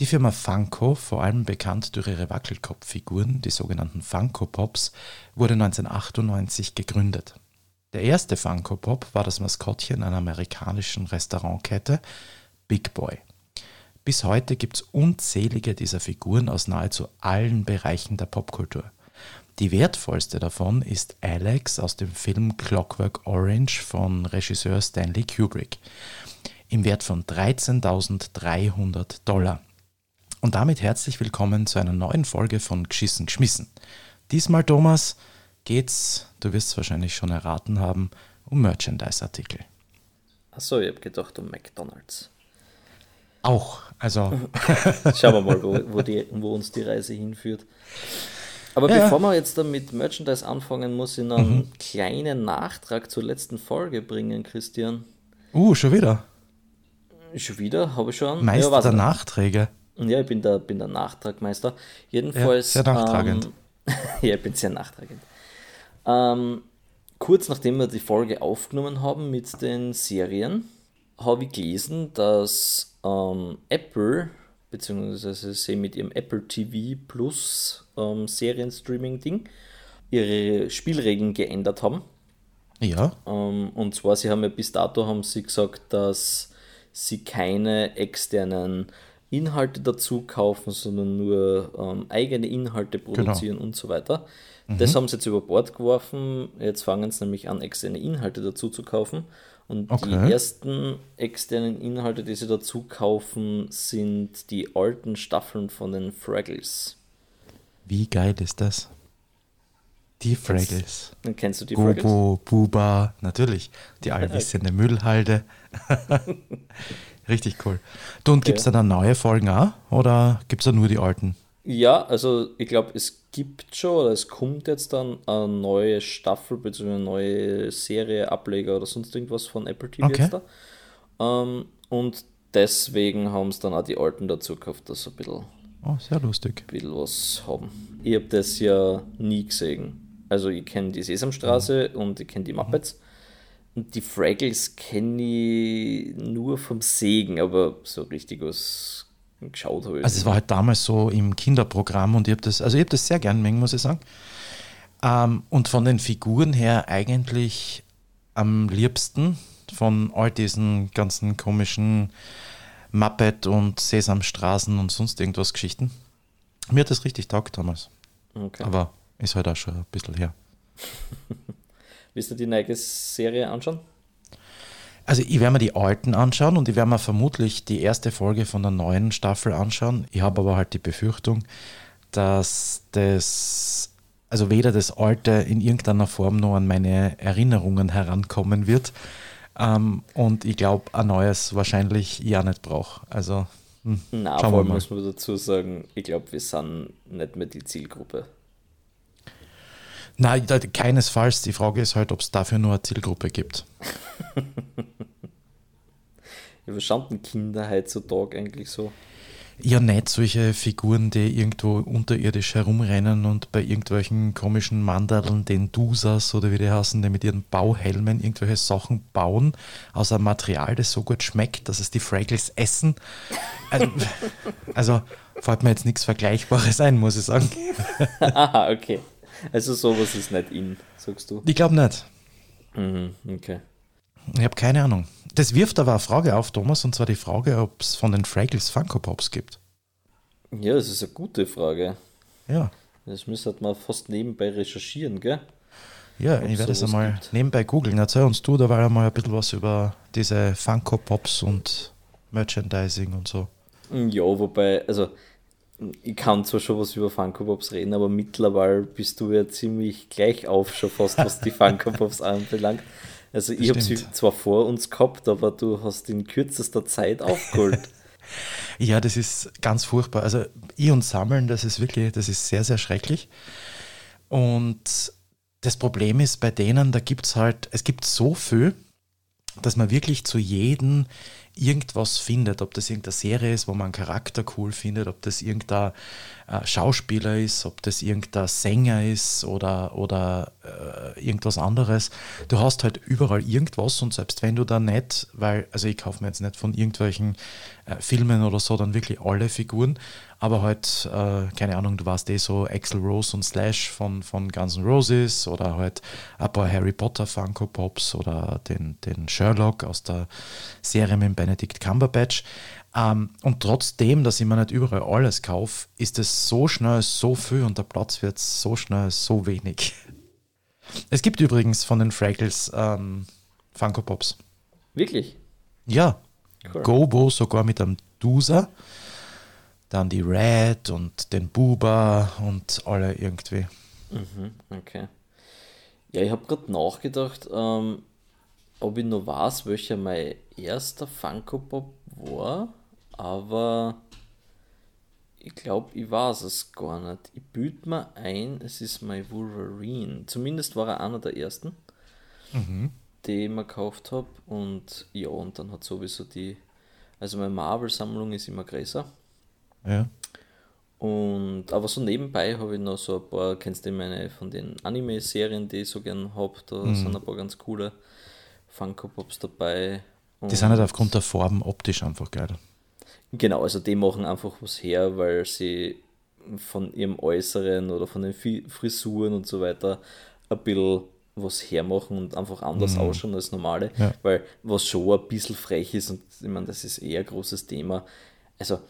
Firma Funko, vor allem bekannt durch ihre Wackelkopffiguren, die sogenannten Funko Pops, wurde 1998 gegründet. Der erste Funko Pop war das Maskottchen einer amerikanischen Restaurantkette, Big Boy. Bis heute gibt es unzählige dieser Figuren aus nahezu allen Bereichen der Popkultur. Die wertvollste davon ist Alex aus dem Film Clockwork Orange von Regisseur Stanley Kubrick im Wert von $13.300. Und damit herzlich willkommen zu einer neuen Folge von Geschissen geschmissen. Diesmal, Thomas, geht's, du wirst es wahrscheinlich schon erraten haben, um Merchandise-Artikel. Achso, ich habe gedacht um McDonald's. Auch, also... Schauen wir mal, wo uns die Reise hinführt. Aber bevor wir jetzt dann mit Merchandise anfangen, muss ich noch einen kleinen Nachtrag zur letzten Folge bringen, Christian. Schon wieder? Schon wieder? Habe ich schon? Meister der Nachträge. Ja, ich bin der Nachtragmeister. Jedenfalls... Ja, sehr nachtragend. Ja, ich bin sehr nachtragend. Kurz nachdem wir die Folge aufgenommen haben mit den Serien, habe ich gelesen, dass Apple, beziehungsweise sie mit ihrem Apple TV Plus Serienstreaming-Ding, ihre Spielregeln geändert haben. Ja. Und zwar, sie haben ja bis dato haben sie gesagt, dass sie keine externen Inhalte dazu kaufen, sondern nur eigene Inhalte produzieren und so weiter. Das haben sie jetzt über Bord geworfen. Jetzt fangen sie nämlich an, externe Inhalte dazu zu kaufen. Und die ersten externen Inhalte, die sie dazu kaufen, sind die alten Staffeln von den Fraggles. Wie geil ist das? Die Fraggles. Kennst du die Fraggles? Bobo, Buba, natürlich. Die allwissende Müllhalde. Richtig cool. Du, und gibt es da neue Folgen auch? Oder gibt es da nur die alten? Ja, also ich glaube, es gibt schon, oder es kommt jetzt dann eine neue Staffel, beziehungsweise eine neue Serie, Ableger oder sonst irgendwas von Apple TV jetzt da. Und deswegen haben es dann auch die alten dazu gekauft, dass sie ein bisschen, sehr lustig. Ein bisschen was haben. Ich habe das ja nie gesehen. Also ich kenne die Sesamstraße und ich kenne die Muppets. Und die Fraggles kenne ich nur vom Segen, aber so richtig was geschaut habe ich. Also es war halt damals so im Kinderprogramm und ich habe das sehr gern mögen, muss ich sagen. Und von den Figuren her eigentlich am liebsten von all diesen ganzen komischen Muppet und Sesamstraßen und sonst irgendwas Geschichten. Mir hat das richtig taugt damals. Okay. Aber ist halt auch schon ein bisschen her. Willst du die neue Serie anschauen? Also ich werde mir die alten anschauen und ich werde mir vermutlich die erste Folge von der neuen Staffel anschauen. Ich habe aber halt die Befürchtung, dass weder das alte in irgendeiner Form noch an meine Erinnerungen herankommen wird. Und ich glaube, ein neues wahrscheinlich ich auch nicht brauche. Also na, vor allem muss man dazu sagen, ich glaube, wir sind nicht mehr die Zielgruppe. Nein, keinesfalls. Die Frage ist halt, ob es dafür nur eine Zielgruppe gibt. Ja, was schauen denn Kinder heutzutage eigentlich so? Ja, nicht solche Figuren, die irgendwo unterirdisch herumrennen und bei irgendwelchen komischen Mandeln, den Dusas oder wie die heißen, die mit ihren Bauhelmen irgendwelche Sachen bauen aus einem Material, das so gut schmeckt, dass es die Fraggles essen. Also fällt mir jetzt nichts Vergleichbares ein, muss ich sagen. Aha, okay. Also sowas ist nicht in, sagst du? Ich glaube nicht. Okay. Ich habe keine Ahnung. Das wirft aber eine Frage auf, Thomas, und zwar die Frage, ob es von den Fraggles Funko Pops gibt. Ja, das ist eine gute Frage. Ja. Das müsste man fast nebenbei recherchieren, gell? Ja, ich werde es einmal nebenbei googeln. Erzähl uns du dabei einmal ein bisschen was über diese Funko Pops und Merchandising und so. Ja, wobei, also ich kann zwar schon was über Funko Pops reden, aber mittlerweile bist du ja ziemlich gleich auf schon fast, was die Funko Pops anbelangt. Also ich habe sie zwar vor uns gehabt, aber du hast in kürzester Zeit aufgeholt. Ja, das ist ganz furchtbar. Also ich und Sammeln, das ist sehr, sehr schrecklich. Und das Problem ist bei denen, es gibt so viel, dass man wirklich zu jedem irgendwas findet, ob das irgendeine Serie ist, wo man einen Charakter cool findet, ob das irgendein Schauspieler ist, ob das irgendein Sänger ist oder irgendwas anderes. Du hast halt überall irgendwas und selbst wenn du da nicht, also ich kaufe mir jetzt nicht von irgendwelchen Filmen oder so dann wirklich alle Figuren, aber halt, keine Ahnung, du weißt so Axl Rose und Slash von Guns N' Roses oder halt ein paar Harry Potter Funko Pops oder den Sherlock aus der Serie mit Benedict Cumberbatch. Und trotzdem, dass ich mir nicht überall alles kaufe, ist es so schnell so viel und der Platz wird so schnell so wenig. Es gibt übrigens von den Fraggles Funko Pops. Wirklich? Ja. Cool. Gobo sogar mit einem Duser. Dann die Red und den Buba und alle irgendwie. Okay. Ja, ich habe gerade nachgedacht, ob ich noch weiß, welcher mein erster Funko Pop war, aber ich glaube, ich weiß es gar nicht. Ich bilde mir ein, es ist mein Wolverine. Zumindest war er einer der ersten, die ich mir gekauft habe. Und ja, und dann hat sowieso also meine Marvel-Sammlung ist immer größer. Ja. Aber so nebenbei habe ich noch so ein paar, kennst du meine von den Anime-Serien, die ich so gern habe, da sind ein paar ganz coole Funko Pops dabei. Die sind halt aufgrund der Farben optisch einfach geil. Genau, also die machen einfach was her, weil sie von ihrem Äußeren oder von den Frisuren und so weiter ein bisschen was hermachen und einfach anders ausschauen als normale, weil was schon ein bisschen frech ist und ich meine, das ist eher ein großes Thema. Also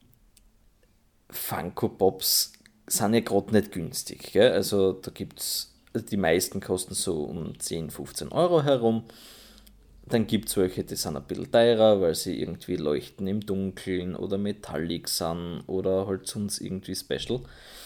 Funko Pops sind ja gerade nicht günstig, gell? Also da gibt's, die meisten kosten so um 10, 15 Euro herum. Dann gibt es welche, die sind ein bisschen teurer, weil sie irgendwie leuchten im Dunkeln oder metallic sind oder halt sonst irgendwie special.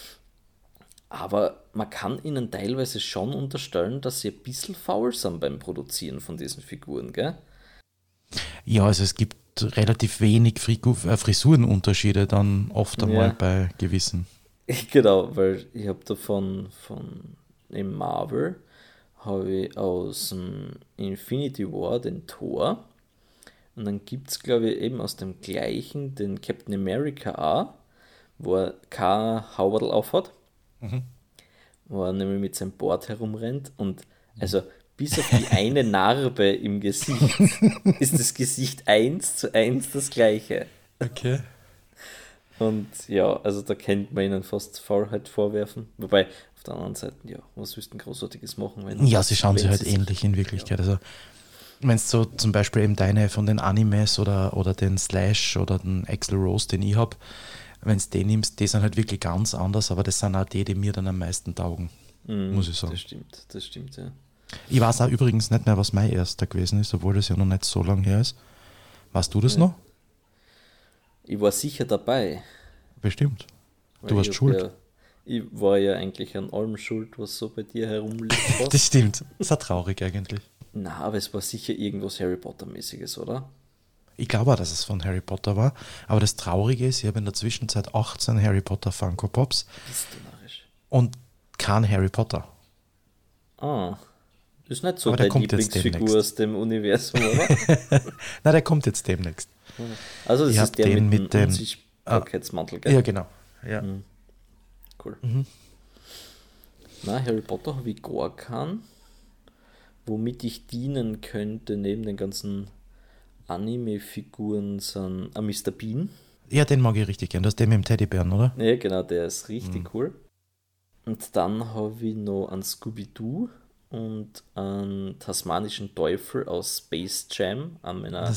Aber man kann ihnen teilweise schon unterstellen, dass sie ein bisschen faul sind beim Produzieren von diesen Figuren, gell? Ja, also es gibt relativ wenig Frisurenunterschiede dann oft einmal bei gewissen. Genau, weil ich habe davon im Marvel habe ich aus dem Infinity War den Thor und dann gibt es glaube ich eben aus dem gleichen den Captain America auch, wo er kein Hauberl aufhat, wo er nämlich mit seinem Board herumrennt und also bis auf die eine Narbe im Gesicht ist das Gesicht 1:1 das gleiche. Okay. Und ja, also da könnte man ihnen fast Faulheit vorwerfen. Wobei, auf der anderen Seite, ja, was willst du denn Großartiges machen? Ja, sie schauen sich halt ähnlich in Wirklichkeit. Ja. Also, wenn es so zum Beispiel eben deine von den Animes oder den Slash oder den Axl Rose, den ich habe, wenn du den nimmst, die sind halt wirklich ganz anders, aber das sind auch die mir dann am meisten taugen, muss ich sagen. Das stimmt, ja. Ich weiß auch übrigens nicht mehr, was mein erster gewesen ist, obwohl das ja noch nicht so lange her ist. Weißt du das noch? Ich war sicher dabei. Bestimmt. Du warst schuld. Ja, ich war ja eigentlich an allem schuld, was so bei dir herumliegt. Das stimmt. Das ist auch traurig eigentlich. Na, aber es war sicher irgendwas Harry Potter-mäßiges, oder? Ich glaube auch, dass es von Harry Potter war. Aber das Traurige ist, ich habe in der Zwischenzeit 18 Harry Potter Funko Pops. Bist du narrisch. Und kein Harry Potter. Ah. Das ist nicht so deine Lieblingsfigur aus dem Universum, oder? Nein, der kommt jetzt demnächst. Also das ist der mit dem Unsichtbarkeitsmantel, gell? Ja, genau. Ja. Cool. Na, Harry Potter habe ich gar keinen. Womit ich dienen könnte, neben den ganzen Anime-Figuren, sind Mr. Bean. Ja, den mag ich richtig gern. Das ist der mit dem Teddybären, oder? Ja, genau, der ist richtig cool. Und dann habe ich noch einen Scooby-Doo und einen tasmanischen Teufel aus Space Jam, an meiner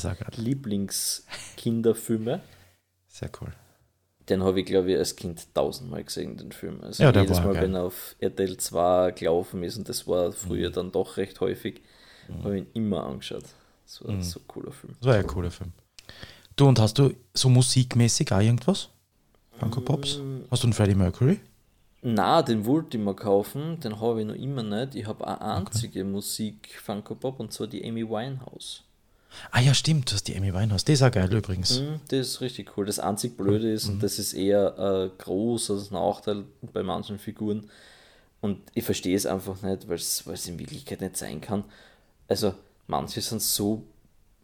Lieblingskinderfilme. Sehr cool. Den habe ich, glaube ich, als Kind 1000-mal gesehen, den Film. Also ja, jedes Mal, wenn er auf RTL 2 gelaufen ist, und das war früher dann doch recht häufig, habe ich ihn immer angeschaut. Das war so ein cooler Film. Das war ein cooler Film. Du, und hast du so musikmäßig auch irgendwas? Funko Pops? Hast du einen Freddie Mercury? Na, den wollte ich mir kaufen, den habe ich noch immer nicht. Ich habe eine einzige Musik-Funko Pop, und zwar die Amy Winehouse. Ah ja, stimmt, du hast die Amy Winehouse. Die ist auch geil übrigens. Das ist richtig cool. Das einzig Blöde ist, und das ist eher ein großer Nachteil bei manchen Figuren, und ich verstehe es einfach nicht, weil es in Wirklichkeit nicht sein kann. Also manche sind so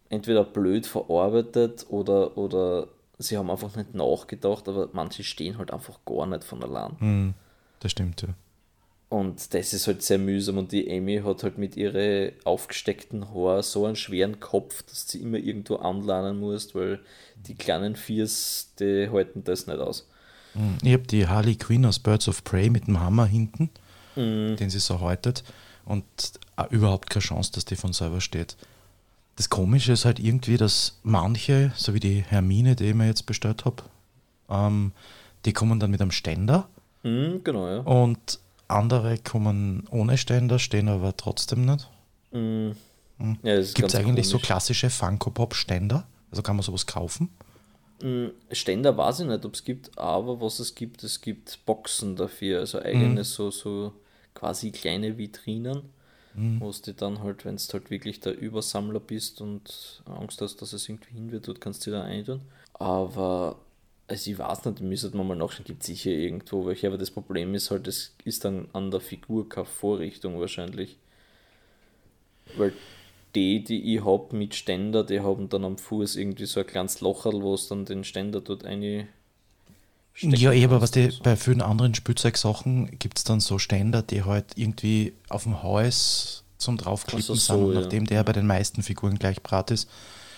entweder blöd verarbeitet oder sie haben einfach nicht nachgedacht, aber manche stehen halt einfach gar nicht von allein. Das stimmt, ja. Und das ist halt sehr mühsam und die Amy hat halt mit ihren aufgesteckten Haaren so einen schweren Kopf, dass sie immer irgendwo anlernen muss, weil die kleinen Viers, die halten das nicht aus. Ich habe die Harley Quinn aus Birds of Prey mit dem Hammer hinten, den sie so häutet, und auch überhaupt keine Chance, dass die von selber steht. Das Komische ist halt irgendwie, dass manche, so wie die Hermine, die ich mir jetzt bestellt habe, die kommen dann mit einem Ständer Genau, ja. und andere kommen ohne Ständer, stehen aber trotzdem nicht. Ja, das ist Gibt es ganz eigentlich so komisch. klassische Funko-Pop-Ständer? Also kann man sowas kaufen? Ständer weiß ich nicht, ob es gibt, aber was es gibt Boxen dafür, also eigene so quasi kleine Vitrinen, wo du dann halt, wenn du halt wirklich der Übersammler bist und Angst hast, dass es irgendwie hin wird, dort kannst du dir da reintun. Aber, also ich weiß nicht, müsste man mal nachschauen, gibt es sicher irgendwo welche, aber das Problem ist halt, es ist dann an der Figur keine Vorrichtung wahrscheinlich. Weil die ich hab mit Ständer, die haben dann am Fuß irgendwie so ein kleines Locherl, wo es dann den Ständer dort einstecken Ja, aber was kannst die, oder so. bei vielen anderen Spielzeugsachen gibt es dann so Ständer, die halt irgendwie auf dem Hals zum Draufklippen Also sind, so, und ja. nachdem der bei den meisten Figuren gleich brat ist,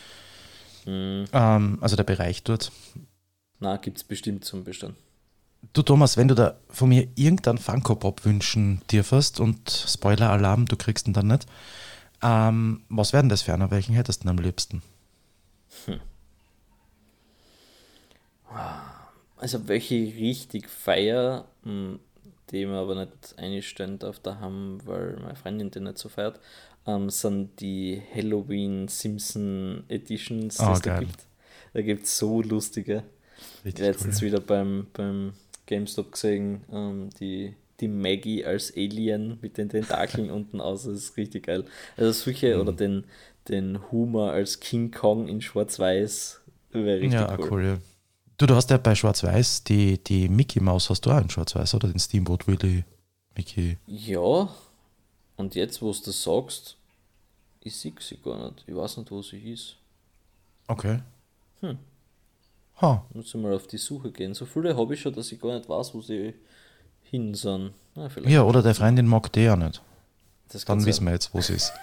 also der Bereich dort. Na, gibt's bestimmt zum Bestellen. Du Thomas, wenn du da von mir irgendeinen Funko-Pop wünschen dürfest, und Spoiler-Alarm, du kriegst ihn dann nicht, was wären das für einer? Welchen hättest du denn am liebsten? Also welche ich richtig feier, die mir aber nicht einstellen darf daheim, weil meine Freundin die nicht so feiert, sind die Halloween Simpson Editions, die Ah, es da geil. gibt. Da gibt es so lustige. Richtig Letztens cool. wieder beim GameStop gesehen, die Maggie als Alien mit den Tentakeln unten aus, das ist richtig geil. Also solche, oder den Humor als King Kong in Schwarz-Weiß, wäre Ja, richtig cool. cool. Ja. Du hast ja bei Schwarz-Weiß die Mickey Maus, hast du auch in Schwarz-Weiß, oder den Steamboat Willie Mickey? Ja, und jetzt, wo du das sagst, ich sehe sie gar nicht. Ich weiß nicht, wo sie ist. Okay. Ha. Muss ich mal auf die Suche gehen. So viele habe ich schon, dass ich gar nicht weiß, wo sie hin sind. Na, Ja, vielleicht oder der schaut sie mal. Freundin mag die ja nicht. Das kann Dann sein. wissen wir jetzt, wo sie ist.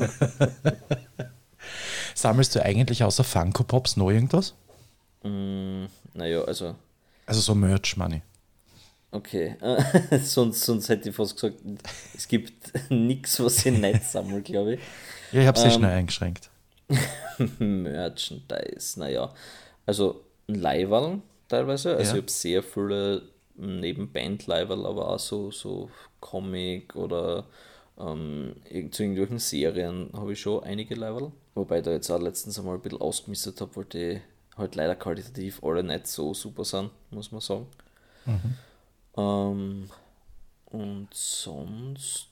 Sammelst du eigentlich außer Funko Pops noch irgendwas? Naja, also, Also so Merch, Money. okay. Sonst hätte ich fast gesagt, es gibt nichts, was ich nicht sammle, glaube ich. Ja, ich habe sehr schnell eingeschränkt. Merchandise, naja. Also ein Leiberl teilweise. Also Ja. ich habe sehr viele neben Band-Leiberl, aber auch so Comic oder zu irgendwelchen Serien habe ich schon einige Leiberl. Wobei ich da jetzt auch letztens einmal ein bisschen ausgemistet habe, weil die halt leider qualitativ alle nicht so super sind, muss man sagen. Ähm, und sonst,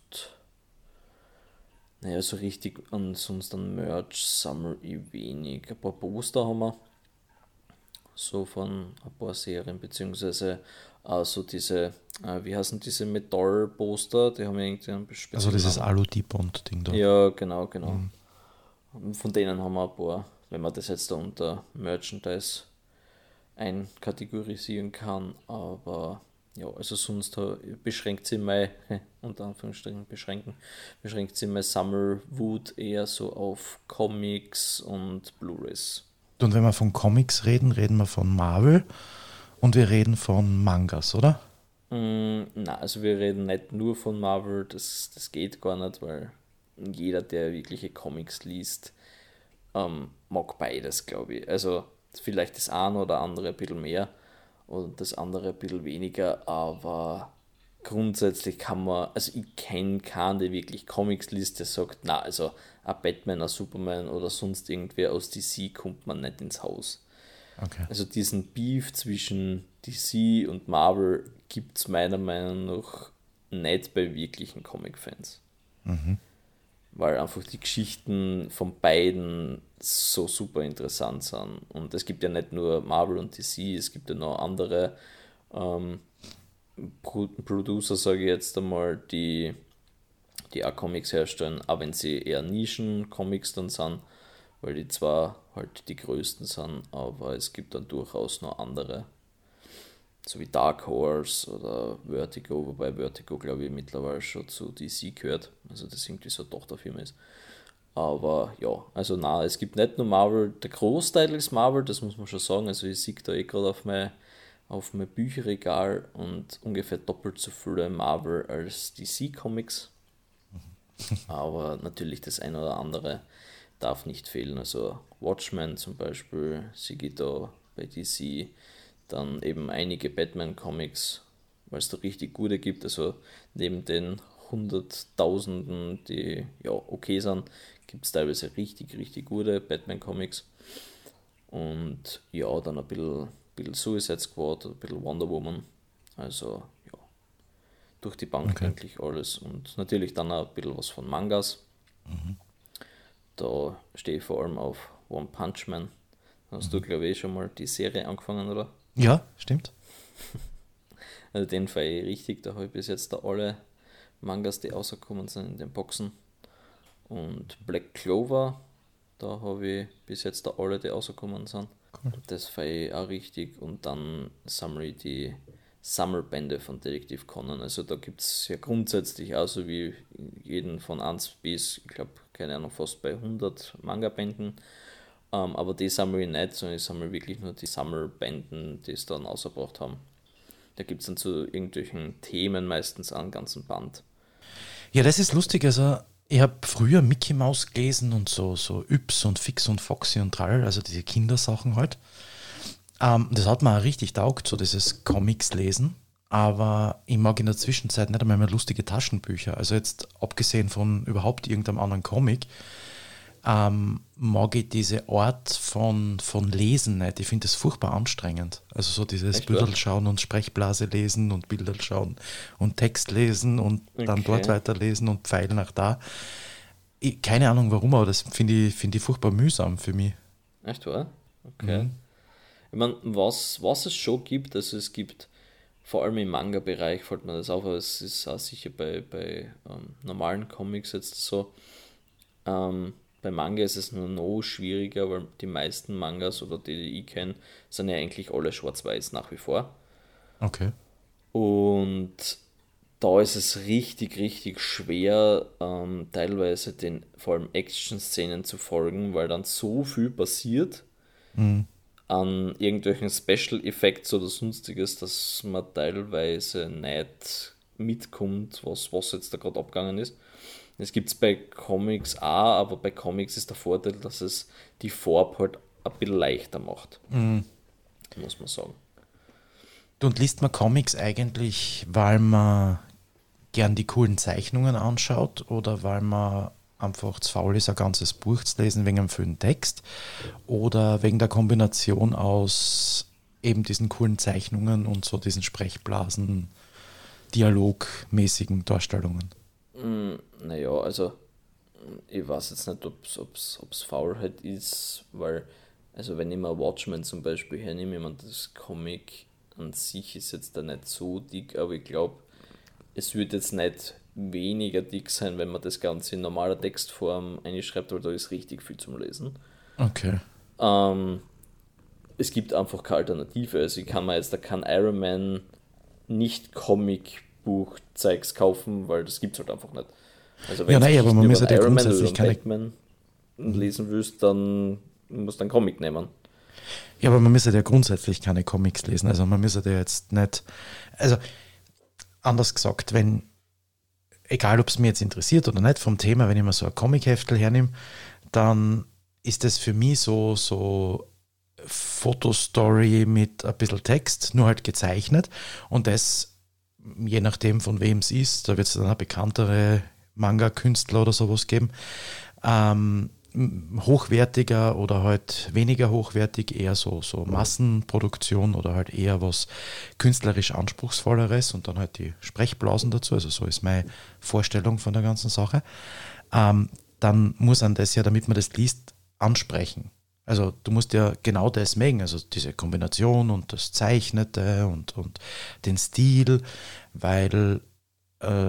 naja, so richtig ansonsten an Merch sammle ich wenig. Ein paar Poster haben wir, so von ein paar Serien, beziehungsweise so diese, wie heißen diese Metall-Poster, die haben ja irgendwie einen Also speziellen dieses Namen. Alu-Dibond-Ding da. Ja, genau. Von denen haben wir ein paar, wenn man das jetzt da unter Merchandise einkategorisieren kann, aber ja, also sonst beschränkt sich mein, unter Anführungsstrichen beschränkt sich mein Sammelwut eher so auf Comics und Blu-rays. Und wenn wir von Comics reden, reden wir von Marvel und wir reden von Mangas, oder? Na, also wir reden nicht nur von Marvel, das geht gar nicht, weil jeder, der wirkliche Comics liest, mag beides, glaube ich. Also vielleicht das eine oder andere ein bisschen mehr und das andere ein bisschen weniger, aber grundsätzlich kann man, also ich kenne keinen, der wirklich Comics liest, der sagt, na, also ein Batman, ein Superman oder sonst irgendwer aus DC kommt man nicht ins Haus. Okay. Also diesen Beef zwischen DC und Marvel gibt es meiner Meinung nach nicht bei wirklichen Comic-Fans. Weil einfach die Geschichten von beiden so super interessant sind. Und es gibt ja nicht nur Marvel und DC, es gibt ja noch andere Producer, sage ich jetzt einmal, die auch Comics herstellen, auch wenn sie eher Nischen-Comics dann sind. weil die zwar halt die größten sind, aber es gibt dann durchaus noch andere, so wie Dark Horse oder Vertigo, wobei Vertigo, glaube ich, mittlerweile schon zu DC gehört, also das irgendwie so eine Tochterfirma ist. Aber ja, also na, es gibt nicht nur Marvel, der Großteil ist Marvel, das muss man schon sagen. Also ich sehe da gerade auf mein Bücherregal und ungefähr doppelt so viele Marvel als DC Comics. Aber natürlich das eine oder andere darf nicht fehlen. Also Watchmen zum Beispiel, sehe ich da bei DC. Dann eben einige Batman-Comics, weil es da richtig gute gibt. Also neben den Hunderttausenden, die ja okay sind, gibt es teilweise richtig, richtig gute Batman-Comics. Und ja, dann bisschen Suicide Squad, ein bisschen Wonder Woman. Also ja, durch die Bank Okay. eigentlich alles. Und natürlich dann auch ein bisschen was von Mangas. Da stehe ich vor allem auf One Punch Man. Hast du, glaube ich, schon mal die Serie angefangen, oder? Ja, stimmt. Also den feiere ich richtig. Da habe ich bis jetzt da alle Mangas, die rausgekommen sind, in den Boxen. Und Black Clover, da habe ich bis jetzt da alle, die rausgekommen sind. Cool. Das feiere ich auch richtig. Und dann sammle ich die Sammelbände von Detektiv Conan. Also da gibt es ja grundsätzlich auch so wie jeden von 1 bis, ich glaube, keine Ahnung, fast bei 100 Manga-Bänden. Aber die sammle ich nicht, sondern ich sammle wirklich nur die Sammelbänden, die es dann rausgebracht haben. Da gibt es dann zu irgendwelchen Themen meistens einen ganzen Band. Ja, das ist lustig. Also, ich habe früher Mickey Mouse gelesen und so Yps und Fix und Foxy und Trall, also diese Kindersachen halt. Das hat mir auch richtig taugt, so dieses Comics lesen. Aber ich mag in der Zwischenzeit nicht einmal mehr lustige Taschenbücher. Also jetzt abgesehen von überhaupt irgendeinem anderen Comic, mag ich diese Art von Lesen nicht. Ich finde das furchtbar anstrengend. Also so dieses Echt, ja? Bilder schauen und Sprechblase lesen und Bilder schauen und Text lesen und dann dort Okay. weiterlesen und Pfeil nach da. Keine Ahnung warum, aber das find ich furchtbar mühsam für mich. Echt, wahr? Okay. Mhm. Ich meine, was es schon gibt, also es gibt, vor allem im Manga-Bereich fällt mir das auf, aber es ist auch sicher bei normalen Comics jetzt so. Bei Manga ist es nur noch schwieriger, weil die meisten Mangas oder die ich kenne, sind ja eigentlich alle schwarz-weiß nach wie vor. Okay. Und da ist es richtig, richtig schwer, teilweise den vor allem Action-Szenen zu folgen, weil dann so viel passiert Mhm. an irgendwelchen Special Effects oder sonstiges, dass man teilweise nicht mitkommt, was jetzt da gerade abgegangen ist. Das gibt es bei Comics auch, aber bei Comics ist der Vorteil, dass es die Farbe halt ein bisschen leichter macht, Mhm. muss man sagen. Du, und liest man Comics eigentlich, weil man gern die coolen Zeichnungen anschaut oder weil man einfach zu faul ist, ein ganzes Buch zu lesen wegen einem vielen Text oder wegen der Kombination aus eben diesen coolen Zeichnungen und so diesen Sprechblasen, dialogmäßigen Darstellungen? Naja, also ich weiß jetzt nicht, ob's Faulheit ist, weil, also wenn ich mir Watchmen zum Beispiel hernehme, ich meine, das Comic an sich ist jetzt da nicht so dick, aber ich glaube, es wird jetzt nicht weniger dick sein, wenn man das Ganze in normaler Textform einschreibt, weil da ist richtig viel zum Lesen. Okay. Ähm, Es gibt einfach keine Alternative. Also ich kann mir jetzt da kein Iron Man nicht Comic-Buch-Zeugs kaufen, weil das gibt's halt einfach nicht. Also Ja, wenn du nein, aber Geschichten man über muss einen ja Iron Man oder grundsätzlich einen keine. Batman lesen willst, dann musst du einen Comic nehmen. Ja, aber man müsste ja grundsätzlich keine Comics lesen. Also man müsste ja jetzt nicht. Also anders gesagt, wenn, egal ob es mir jetzt interessiert oder nicht vom Thema, wenn ich mir so ein Comic-Heftel hernehme, dann ist das für mich so Fotostory mit ein bisschen Text, nur halt gezeichnet. Und das, je nachdem von wem es ist, da wird es dann auch bekanntere Manga-Künstler oder sowas geben, ähm, hochwertiger oder halt weniger hochwertig, eher so Massenproduktion oder halt eher was künstlerisch anspruchsvolleres und dann halt die Sprechblasen dazu, also so ist meine Vorstellung von der ganzen Sache. Dann muss man das ja, damit man das liest, ansprechen. Also du musst ja genau das mögen, also diese Kombination und das Zeichnete und den Stil, weil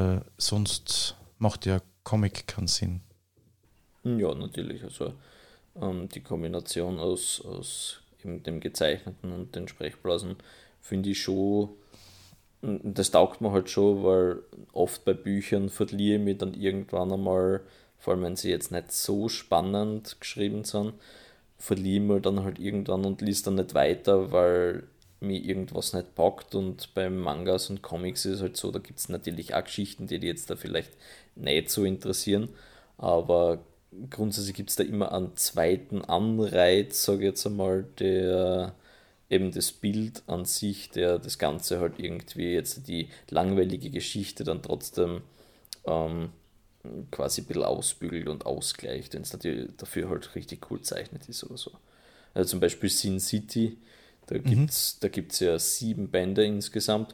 sonst macht ja Comic keinen Sinn. Ja, natürlich. Also Die Kombination aus eben dem Gezeichneten und den Sprechblasen finde ich schon, das taugt mir halt schon, weil oft bei Büchern verliere ich mich dann irgendwann einmal, vor allem wenn sie jetzt nicht so spannend geschrieben sind, verliere ich mich dann halt irgendwann und liest dann nicht weiter, weil mir irgendwas nicht packt. Und bei Mangas und Comics ist es halt so, da gibt es natürlich auch Geschichten, die jetzt da vielleicht nicht so interessieren, aber grundsätzlich gibt es da immer einen zweiten Anreiz, sage ich jetzt einmal, der eben das Bild an sich, der das Ganze halt irgendwie jetzt die langweilige Geschichte dann trotzdem ähm, quasi ein bisschen ausbügelt und ausgleicht, wenn es dafür halt richtig cool zeichnet ist oder so. Also zum Beispiel Sin City, da gibt's ja 7 Bände insgesamt.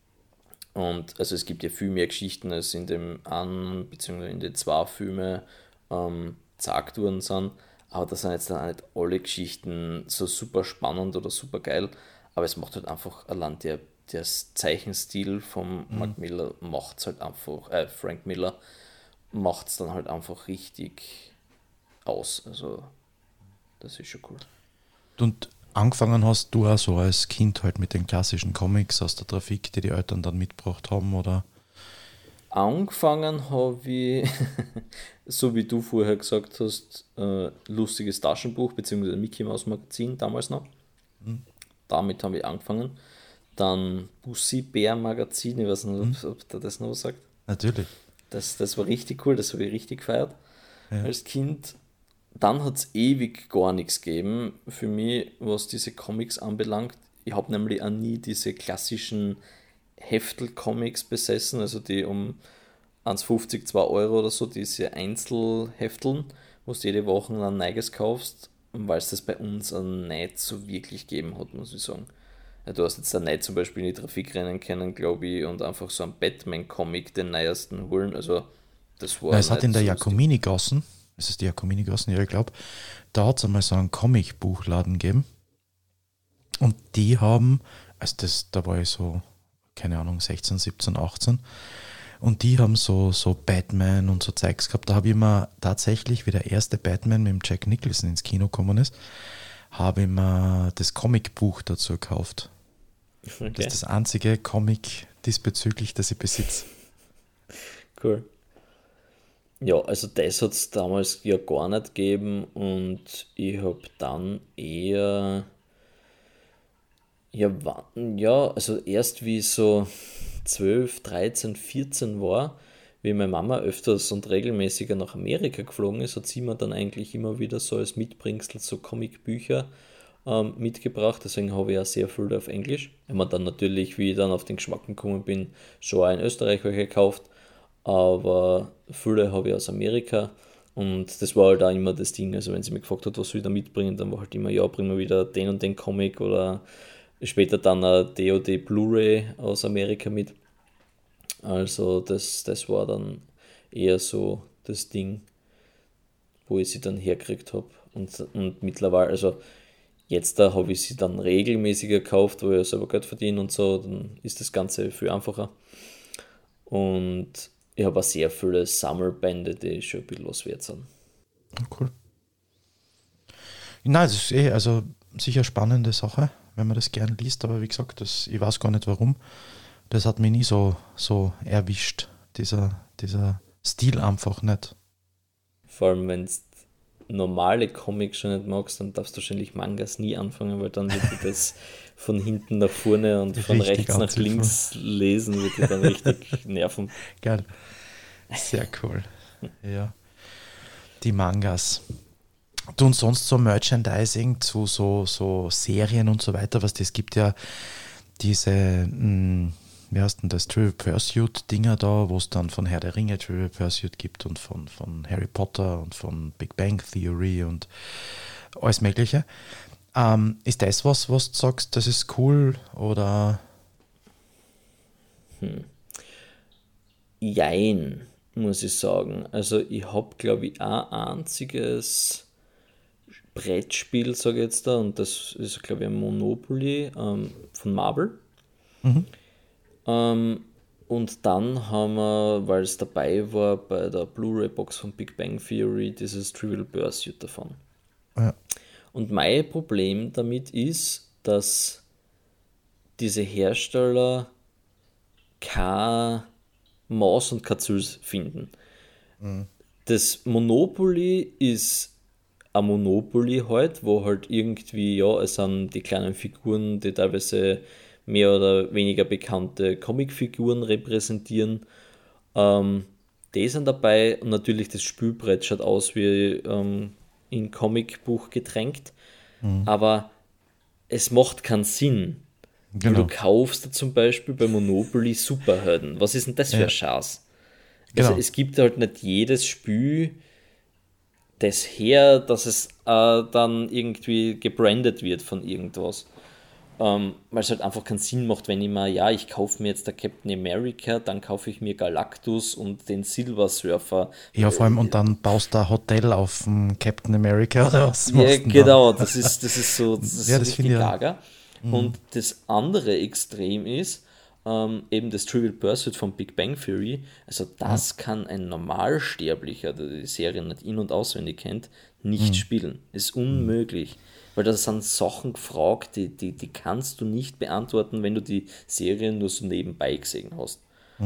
Und also es gibt ja viel mehr Geschichten, als in dem einen, beziehungsweise in den 2 Filmen gesagt worden sind. Aber das sind jetzt dann auch nicht alle Geschichten so super spannend oder super geil. Aber es macht halt einfach allein der Zeichenstil von Mark Miller macht es halt einfach, Frank Miller macht es dann halt einfach richtig aus. Also das ist schon cool. Und angefangen hast du auch so als Kind halt mit den klassischen Comics aus der Trafik, die die Eltern dann mitgebracht haben, oder? Angefangen habe ich, so wie du vorher gesagt hast, lustiges Taschenbuch bzw. Mickey Mouse Magazin damals noch. Damit habe ich angefangen. Dann Bussi Bär Magazin, ich weiß nicht, ob der das noch was sagt. Natürlich. Das war richtig cool, das habe ich richtig gefeiert Ja. als Kind. Dann hat es ewig gar nichts gegeben für mich, was diese Comics anbelangt. Ich habe nämlich auch nie diese klassischen Heftel-Comics besessen, also die um 1,50, 2 Euro oder so, diese Einzelhefteln, wo du jede Woche ein neues kaufst, weil es das bei uns auch nicht so wirklich gegeben hat, muss ich sagen. Ja, du hast jetzt da nicht zum Beispiel in die Trafikrennen kennen, glaube ich, und einfach so einen Batman-Comic, den neuesten holen, also das war Na, es hat in nicht der so lustig. Jakomini-Gassen, es ist die Jakomini-Gassen, ja, ich glaube, da hat es einmal so einen Comic-Buchladen gegeben und die haben, also das, da war ich so, keine Ahnung, 16, 17, 18 und die haben so Batman und so Zeugs gehabt. Da habe ich mir tatsächlich, wie der erste Batman mit dem Jack Nicholson ins Kino gekommen ist, habe ich mir das Comicbuch dazu gekauft. Das Okay, ist das einzige Comic diesbezüglich, das ich besitze. cool. Ja, also das hat es damals ja gar nicht gegeben und ich habe dann eher, ja, ja, also erst wie ich so 12, 13, 14 war, wie meine Mama öfters und regelmäßiger nach Amerika geflogen ist, hat sie mir dann eigentlich immer wieder so als Mitbringsel so Comicbücher mitgebracht. Deswegen habe ich auch sehr viel auf Englisch. Ich habe mir dann natürlich, wie ich dann auf den Geschmack gekommen bin, schon auch in Österreich welche gekauft, aber viele habe ich aus Amerika und das war halt auch immer das Ding. Also wenn sie mich gefragt hat, was will ich da mitbringen, dann war halt immer, ja, bring mir wieder den und den Comic oder später dann eine DOD Blu-ray aus Amerika mit. Also das war dann eher so das Ding, wo ich sie dann hergekriegt habe. Und mittlerweile, also jetzt da habe ich sie dann regelmäßiger gekauft, wo ich ja selber Geld verdiene und so, dann ist das Ganze viel einfacher. Und ich habe auch sehr viele Sammelbände, die schon ein bisschen was wert sind. Cool. Nein, das ist also sicher spannende Sache, wenn man das gern liest, aber wie gesagt, ich weiß gar nicht warum. Das hat mich nie so erwischt, dieser Stil einfach nicht. Vor allem, wenn du normale Comics schon nicht magst, dann darfst du wahrscheinlich Mangas nie anfangen, weil dann wird dir das von hinten nach vorne und von Richtig rechts nach anzügeln. links lesen, wird dir dann richtig nerven. Geil. Sehr cool. Ja. Die Mangas. Du und sonst so Merchandising zu so Serien und so weiter, was das gibt ja diese, wie heißt denn das, Trivial Pursuit Dinger da, wo es dann von Herr der Ringe Trivial Pursuit gibt und von Harry Potter und von Big Bang Theory und alles Mögliche. Ist das was du sagst, das ist cool oder? Jein, muss ich sagen. Also ich habe, glaube ich, ein einziges Brettspiel, sage ich jetzt da, und das ist, glaube ich, ein Monopoly von Marvel. Mhm. Und dann haben wir, weil es dabei war, bei der Blu-ray-Box von Big Bang Theory, dieses Trivial Pursuit davon. Ja. Und mein Problem damit ist, dass diese Hersteller kein Maß und kein Ziel finden. Das Monopoly ist ein Monopoly halt, wo halt irgendwie, ja, es sind die kleinen Figuren, die teilweise mehr oder weniger bekannte Comicfiguren repräsentieren. Die sind dabei und natürlich das Spielbrett schaut aus wie in Comicbuch getränkt, aber es macht keinen Sinn, weil du Genau. kaufst da zum Beispiel bei Monopoly Superhelden. Was ist denn das für ein Ja. Schatz? Also Genau. es gibt halt nicht jedes Spiel das her, dass es dann irgendwie gebrandet wird von irgendwas. Weil es halt einfach keinen Sinn macht, wenn ich mir, ja, ich kaufe mir jetzt der Captain America, dann kaufe ich mir Galactus und den Silver Surfer. Ja, vor allem, und dann baust du ein Hotel auf dem Captain America oder was Ja, machst du denn dann? genau, das ist Ja, so das finde richtig ich ja. gaga. Und das andere Extrem ist, eben das Trivial Pursuit von Big Bang Theory. Also das kann ein Normalsterblicher, der die Serie nicht in- und auswendig kennt, nicht spielen. Ist unmöglich. Weil da sind Sachen gefragt, die kannst du nicht beantworten, wenn du die Serie nur so nebenbei gesehen hast.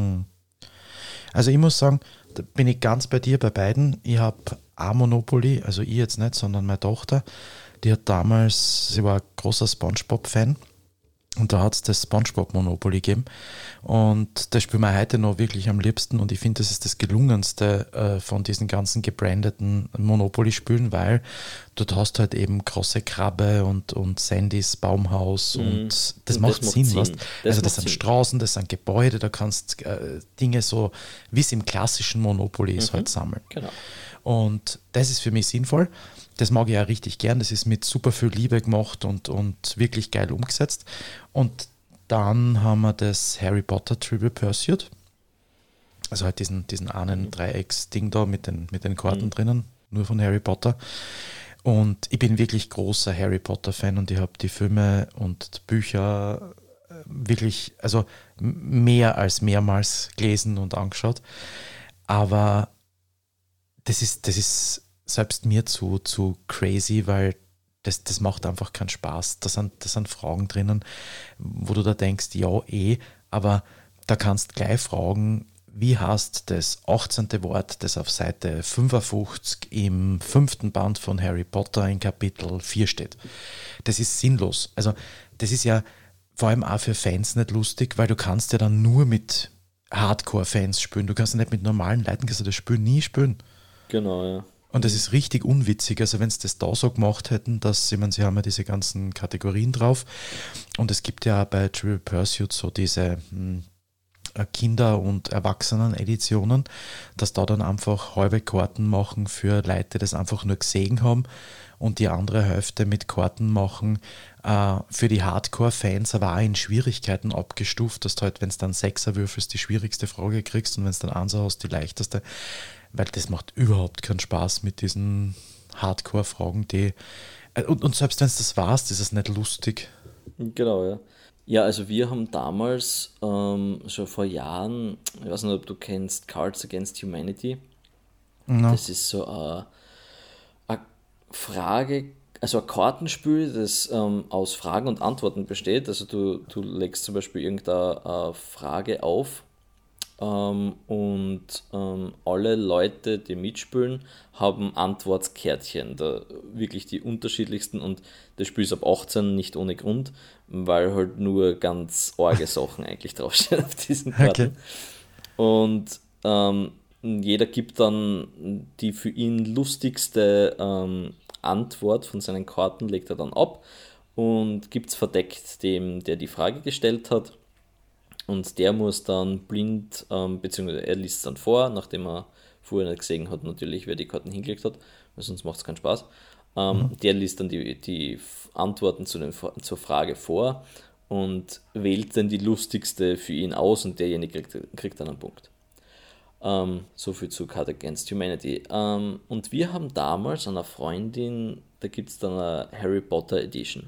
Also ich muss sagen, da bin ich ganz bei dir bei beiden. Ich habe auch Monopoly, also ich jetzt nicht, sondern meine Tochter, die hat damals, sie war ein großer SpongeBob-Fan und da hat es das SpongeBob-Monopoly gegeben und das spielen wir heute noch wirklich am liebsten und ich finde, das ist das gelungenste von diesen ganzen gebrandeten Monopoly-Spielen, weil dort hast du halt eben große Krabbe und Sandys Baumhaus und das Und macht Sinn, weißt? Also das macht sind Sinn. Straßen, das sind Gebäude, da kannst Dinge so, wie es im klassischen Monopoly ist, halt sammeln. Genau. Und das ist für mich sinnvoll. Das mag ich auch richtig gern. Das ist mit super viel Liebe gemacht und wirklich geil umgesetzt. Und dann haben wir das Harry Potter Trivial Pursuit. Also halt diesen einen Dreiecks-Ding da mit den Karten drinnen, nur von Harry Potter. Und ich bin wirklich großer Harry Potter-Fan und ich habe die Filme und Bücher wirklich, also mehr als mehrmals gelesen und angeschaut. Aber das ist selbst mir zu crazy, weil das macht einfach keinen Spaß. Da sind Fragen drinnen, wo du da denkst, ja, aber da kannst gleich fragen, wie heißt das 18. Wort, das auf Seite 55 im 5. Band von Harry Potter in Kapitel 4 steht. Das ist sinnlos. Also das ist ja vor allem auch für Fans nicht lustig, weil du kannst ja dann nur mit Hardcore-Fans spielen. Du kannst ja nicht mit normalen Leuten, kannst du das Spiel nie spielen. Genau, ja. Und das ist richtig unwitzig. Also wenn sie das da so gemacht hätten, dass, ich meine, sie haben ja diese ganzen Kategorien drauf und es gibt ja auch bei Trivial Pursuit so diese Kinder- und Erwachsenen-Editionen, dass da dann einfach halbe Karten machen für Leute, die das einfach nur gesehen haben und die andere Hälfte mit Karten machen für die Hardcore-Fans, aber auch in Schwierigkeiten abgestuft, dass du halt, wenn es dann Sechser würfelst, die schwierigste Frage kriegst und wenn es dann Einser hast, die leichteste, weil das macht überhaupt keinen Spaß mit diesen Hardcore-Fragen, die und selbst wenn es das warst, ist es nicht lustig. Genau, ja. Ja, also wir haben damals schon vor Jahren, ich weiß nicht, ob du kennst Cards Against Humanity. Ja. Das ist so eine Frage, also ein Kartenspiel, das aus Fragen und Antworten besteht. Also du legst zum Beispiel irgendeine Frage auf und alle Leute, die mitspielen, haben Antwortkärtchen, da wirklich die unterschiedlichsten und das Spiel ist ab 18 nicht ohne Grund, weil halt nur ganz arge Sachen eigentlich draufstehen auf diesen Okay. Karten. Und jeder gibt dann die für ihn lustigste Antwort von seinen Karten, legt er dann ab und gibt es verdeckt dem, der die Frage gestellt hat. Und der muss dann blind, beziehungsweise er liest es dann vor, nachdem er vorher nicht gesehen hat, natürlich, wer die Karten hingelegt hat, weil sonst macht es keinen Spaß. Der liest dann die Antworten zur Frage vor und wählt dann die lustigste für ihn aus und derjenige kriegt dann einen Punkt. So viel zu Card Against Humanity. Und wir haben damals einer Freundin, da gibt es dann eine Harry Potter Edition.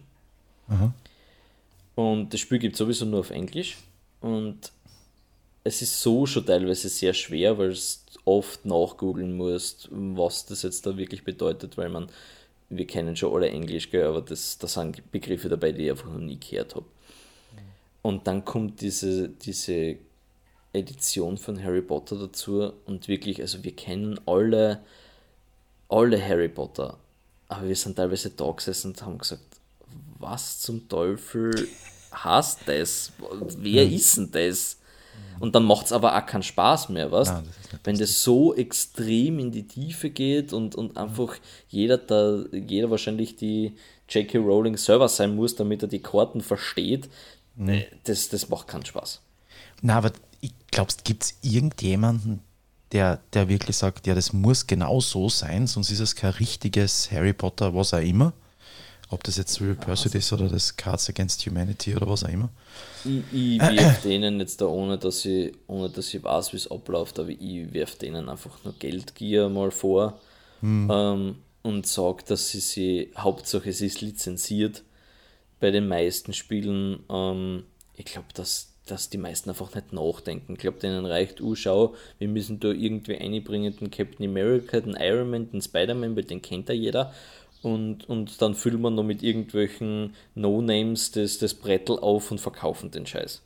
Und das Spiel gibt es sowieso nur auf Englisch. Und es ist so schon teilweise sehr schwer, weil du oft nachgoogeln musst, was das jetzt da wirklich bedeutet, weil man wir kennen schon alle Englisch, gell, aber da sind Begriffe dabei, die ich einfach noch nie gehört habe. Und dann kommt diese Edition von Harry Potter dazu und wirklich, also wir kennen alle Harry Potter, aber wir sind teilweise da gesessen und haben gesagt, was zum Teufel heißt das? Wer ist denn das? Und dann macht es aber auch keinen Spaß mehr, weißt? Nein, wenn das so extrem in die Tiefe geht und einfach jeder wahrscheinlich die J.K. Rowling selber sein muss, damit er die Karten versteht, das macht keinen Spaß. Na, aber ich glaube, gibt es irgendjemanden, der wirklich sagt, ja, das muss genau so sein, sonst ist es kein richtiges Harry Potter, was auch immer. Ob das jetzt Real Pursuit ist oder das Cards Against Humanity oder was auch immer. Ich werfe denen jetzt da, ohne dass ich weiß, wie es abläuft, aber ich werfe denen einfach nur Geldgier mal vor und sage, dass Hauptsache es ist lizenziert bei den meisten Spielen. Ich glaube, dass die meisten einfach nicht nachdenken. Ich glaube, denen reicht, schau, wir müssen da irgendwie einbringen, den Captain America, den Iron Man, den Spider-Man, weil den kennt ja jeder. Und dann füllen wir noch mit irgendwelchen No-Names das Brettel auf und verkaufen den Scheiß.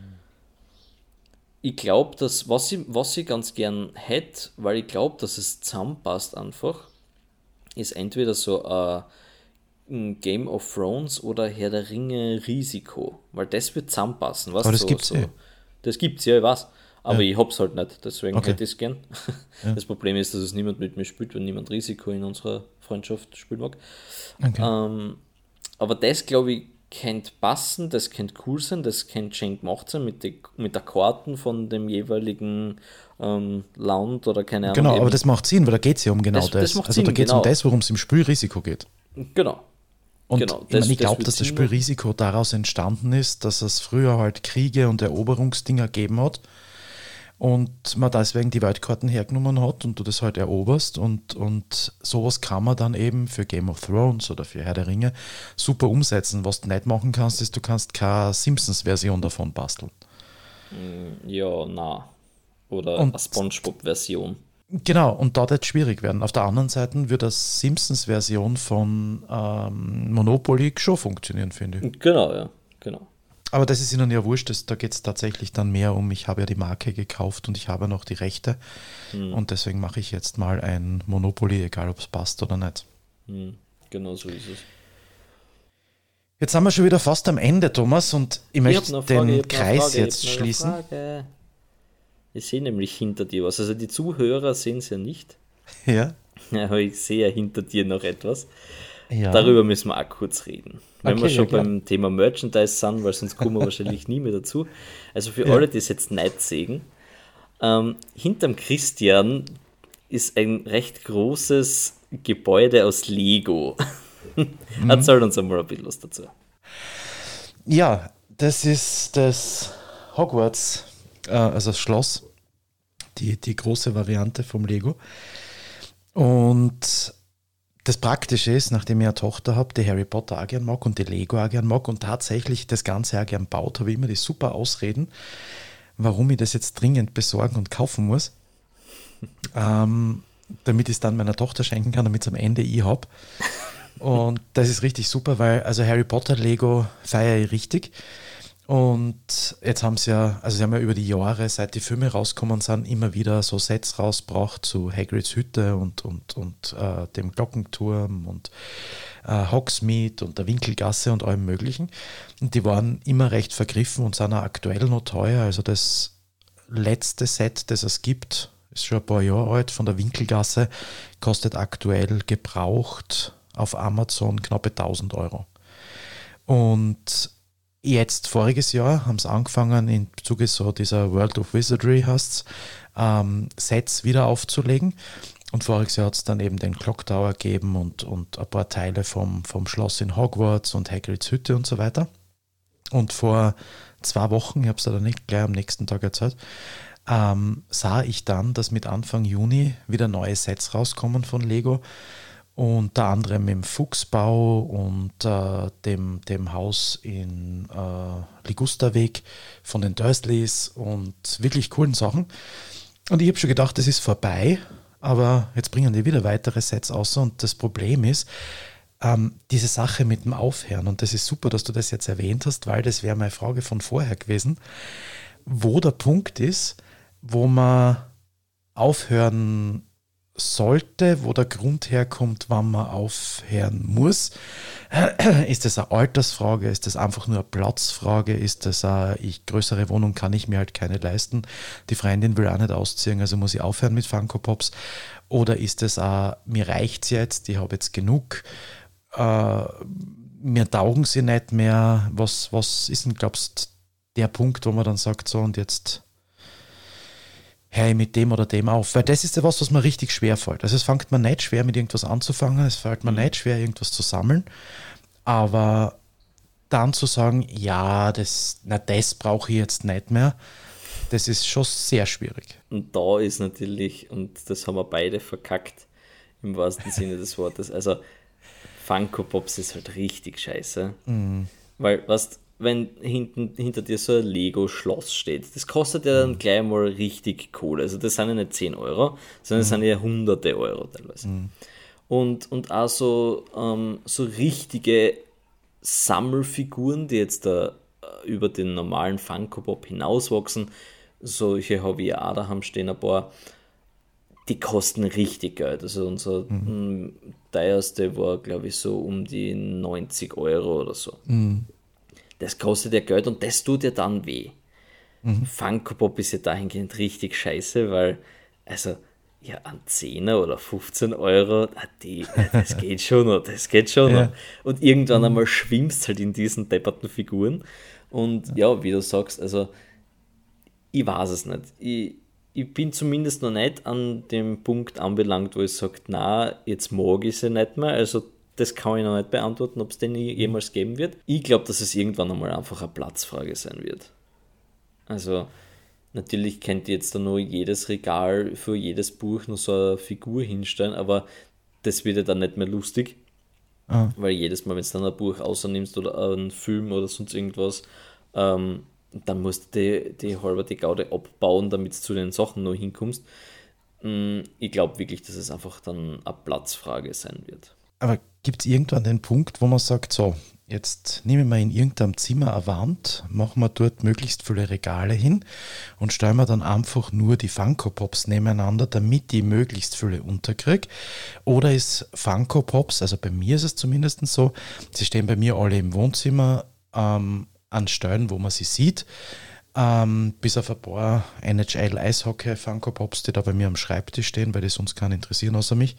Ich glaube, dass was ich ganz gern hätte, weil ich glaube, dass es zusammenpasst einfach, ist entweder so ein Game of Thrones oder Herr der Ringe Risiko, weil das wird zusammenpassen. Aber das gibt's eh. Das gibt's, ja, ich weiß. Aber ich hab's halt nicht, deswegen hätte ich es gern. Ja. Das Problem ist, dass es niemand mit mir spielt, wenn niemand Risiko in unserer Freundschaft spielen mag. Okay. Aber das, glaube ich, könnte passen, das könnte cool sein, das könnte schön gemacht sein mit der Karten von dem jeweiligen Land oder keine Ahnung. Genau, aber das macht Sinn, weil da geht es ja um genau das. macht Also Sinn, da geht es um das, worum es im Spiel Risiko geht. Genau. Und genau, ich glaube, dass das Spiel Risiko daraus entstanden ist, dass es früher halt Kriege und Eroberungsdinger gegeben hat und man deswegen die Weltkarten hergenommen hat und du das halt eroberst und sowas kann man dann eben für Game of Thrones oder für Herr der Ringe super umsetzen. Was du nicht machen kannst, ist, du kannst keine Simpsons-Version davon basteln. Ja, na. Oder eine SpongeBob-Version. Genau, und da wird es schwierig werden. Auf der anderen Seite wird das Simpsons-Version von Monopoly schon funktionieren, finde ich. Genau, ja, genau. Aber das ist ihnen ja wurscht, da geht es tatsächlich dann mehr um, ich habe ja die Marke gekauft und ich habe noch die Rechte und deswegen mache ich jetzt mal ein Monopoly, egal ob es passt oder nicht. Genau so ist es. Jetzt sind wir schon wieder fast am Ende, Thomas, und ich möchte den Kreis jetzt schließen. Ich sehe nämlich hinter dir was. Also die Zuhörer sehen es ja nicht. Ja. Aber ich sehe ja hinter dir noch etwas. Ja. Darüber müssen wir auch kurz reden. Wenn wir schon klar. beim Thema Merchandise sind, weil sonst kommen wir wahrscheinlich nie mehr dazu. Also für alle, die es jetzt nicht sehen, hinterm Christian ist ein recht großes Gebäude aus Lego. Erzähl uns einmal ein bisschen was dazu. Ja, das ist das Hogwarts, also das Schloss, die große Variante vom Lego. Und das Praktische ist, nachdem ich eine Tochter habe, die Harry Potter auch gern mag und die Lego auch gern mag und tatsächlich das Ganze auch gern baut, habe ich immer die super Ausreden, warum ich das jetzt dringend besorgen und kaufen muss, damit ich es dann meiner Tochter schenken kann, damit es am Ende ich habe. Und das ist richtig super, weil also Harry Potter Lego feiere ich richtig. Und jetzt haben sie ja über die Jahre, seit die Filme rauskommen sind, immer wieder so Sets rausgebracht zu Hagrids Hütte und dem Glockenturm und Hogsmeade und der Winkelgasse und allem möglichen. Und die waren immer recht vergriffen und sind auch aktuell noch teuer. Also das letzte Set, das es gibt, ist schon ein paar Jahre alt, von der Winkelgasse, kostet aktuell gebraucht auf Amazon knappe 1.000 Euro. Und jetzt, voriges Jahr, haben sie angefangen, im Zuge so dieser World of Wizardry Sets wieder aufzulegen. Und voriges Jahr hat es dann eben den Clock Tower gegeben und ein paar Teile vom Schloss in Hogwarts und Hagrids Hütte und so weiter. Und vor 2 Wochen, ich habe es dann nicht gleich am nächsten Tag erzählt, sah ich dann, dass mit Anfang Juni wieder neue Sets rauskommen von Lego. Unter anderem im Fuchsbau und dem Haus in Ligusterweg von den Dursleys und wirklich coolen Sachen. Und ich habe schon gedacht, das ist vorbei, aber jetzt bringen die wieder weitere Sets raus und das Problem ist, diese Sache mit dem Aufhören, und das ist super, dass du das jetzt erwähnt hast, weil das wäre meine Frage von vorher gewesen, wo der Punkt ist, wo man aufhören sollte, wo der Grund herkommt, wann man aufhören muss. Ist das eine Altersfrage? Ist das einfach nur eine Platzfrage? Ist das eine größere Wohnung kann ich mir halt keine leisten? Die Freundin will auch nicht ausziehen, also muss ich aufhören mit Funko Pops? Oder ist das auch, mir reicht es jetzt, ich habe jetzt genug, mir taugen sie nicht mehr? Was ist denn, glaubst du, der Punkt, wo man dann sagt, so und jetzt höre ich mit dem oder dem auf? Weil das ist ja was mir richtig schwer fällt. Also es fängt mir nicht schwer, mit irgendwas anzufangen, es fällt mir nicht schwer, irgendwas zu sammeln, aber dann zu sagen, ja, das brauche ich jetzt nicht mehr, das ist schon sehr schwierig. Und da ist natürlich, und das haben wir beide verkackt, im wahrsten Sinne des Wortes, also Funko Pops ist halt richtig scheiße. Weil, wenn hinter dir so ein Lego-Schloss steht, das kostet ja dann gleich mal richtig Kohle. Also das sind ja nicht 10 Euro, sondern das sind ja hunderte Euro teilweise. Und auch so richtige Sammelfiguren, die jetzt da über den normalen Funko Pop hinauswachsen, solche habe ich auch daheim stehen, ein paar, die kosten richtig Geld. Also unser teuerste war, glaube ich, so um die 90 Euro oder so. Das kostet ja Geld und das tut ja dann weh. Funko Pop ist ja dahingehend richtig scheiße, weil, also, ja, an 10 oder 15 Euro, das geht schon noch, das geht schon noch. Und irgendwann einmal schwimmst halt in diesen depperten Figuren. Und ja, wie du sagst, also, ich weiß es nicht. Ich bin zumindest noch nicht an dem Punkt anbelangt, wo ich sage, na, jetzt mag ich sie nicht mehr. Also das kann ich noch nicht beantworten, ob es den jemals geben wird. Ich glaube, dass es irgendwann einmal einfach eine Platzfrage sein wird. Also natürlich könnt ihr jetzt da nur jedes Regal für jedes Buch noch so eine Figur hinstellen, aber das wird ja dann nicht mehr lustig. Weil jedes Mal, wenn du dann ein Buch außernimmst oder einen Film oder sonst irgendwas, dann musst du die halbe die Gaude abbauen, damit du zu den Sachen noch hinkommst. Ich glaube wirklich, dass es einfach dann eine Platzfrage sein wird. Aber gibt es irgendwann den Punkt, wo man sagt, so, jetzt nehmen wir in irgendeinem Zimmer eine Wand, machen wir dort möglichst viele Regale hin und stellen wir dann einfach nur die Funko Pops nebeneinander, damit die möglichst viele unterkriege? Oder ist Funko Pops, also bei mir ist es zumindest so, sie stehen bei mir alle im Wohnzimmer, an Stellen, wo man sie sieht, bis auf ein paar NHL-Eishockey Funko Pops, die da bei mir am Schreibtisch stehen, weil die sonst keinen interessieren außer mich.